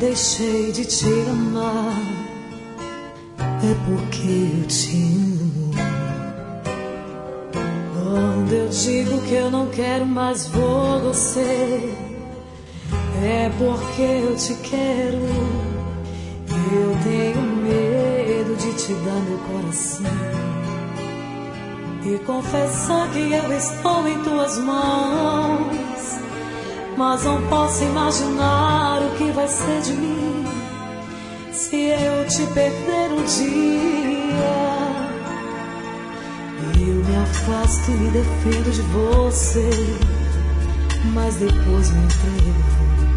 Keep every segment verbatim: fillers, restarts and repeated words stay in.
deixei de te amar, é porque eu te amo. Quando eu digo que eu não quero mais você, é porque eu te quero. Eu tenho medo de te dar meu coração e confessar que eu estou em tuas mãos, mas não posso imaginar o que vai ser de mim se eu te perder um dia. Eu me afasto e me defendo de você, mas depois me entrego.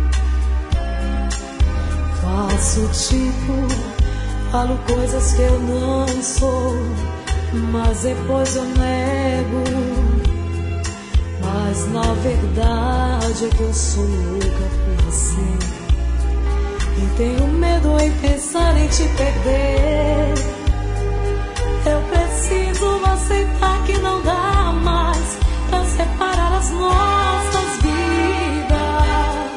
Faço tipo, falo coisas que eu não sou, mas depois eu nego. Mas na verdade é que eu sou louca por você e tenho medo em pensar em te perder. Eu preciso aceitar que não dá mais pra separar as nossas vidas.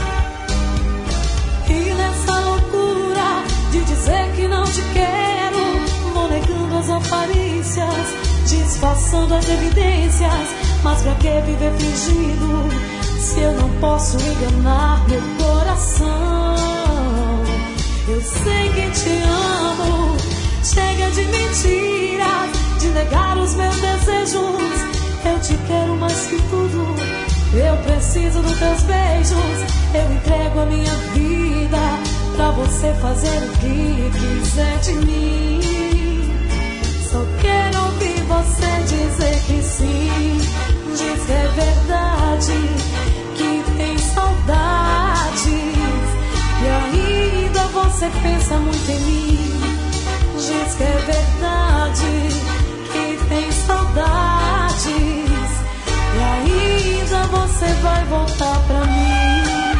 E nessa loucura de dizer que não te quero, vou negando as aparências, disfarçando as evidências. Mas pra que viver fingindo se eu não posso enganar meu coração? Eu sei que te amo, chega de mentiras, de negar os meus desejos. Eu te quero mais que tudo, eu preciso dos teus beijos. Eu entrego a minha vida pra você fazer o que quiser de mim. Só quero ouvir você dizer que sim. Diz que é verdade, que tem saudades, e ainda você pensa muito em mim. Diz que é verdade, que tem saudades, e ainda você vai voltar pra mim.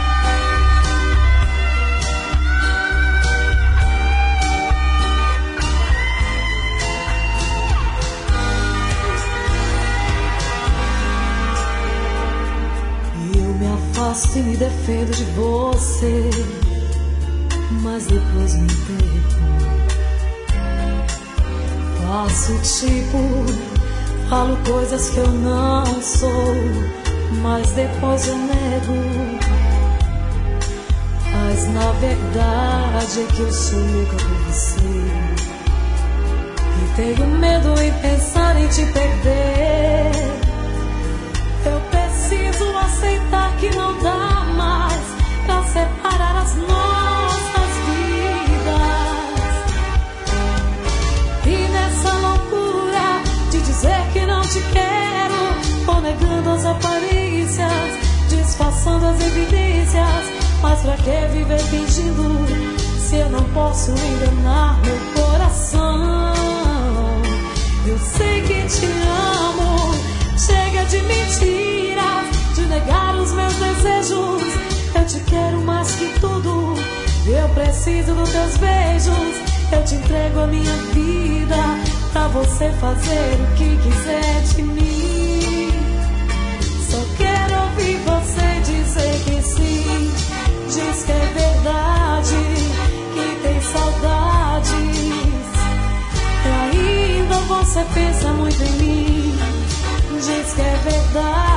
Faço e me defendo de você, mas depois me entrego. Faço tipo, falo coisas que eu não sou, mas depois eu nego. Mas na verdade é que eu sou louca por você e tenho medo em pensar em te perder. Eu preciso aceitar que não dá mais pra separar as nossas vidas. E nessa loucura de dizer que não te quero, vou negando as aparências, disfarçando as evidências. Mas pra que viver fingindo se eu não posso enganar meu coração? Eu sei que te amo, chega de mentiras, de negar os meus desejos. Eu te quero mais que tudo, eu preciso dos teus beijos. Eu te entrego a minha vida pra você fazer o que quiser de mim. Só quero ouvir você dizer que sim. Diz que é verdade, que tem saudades, e ainda você pensa muito em mim. Diz que é verdade,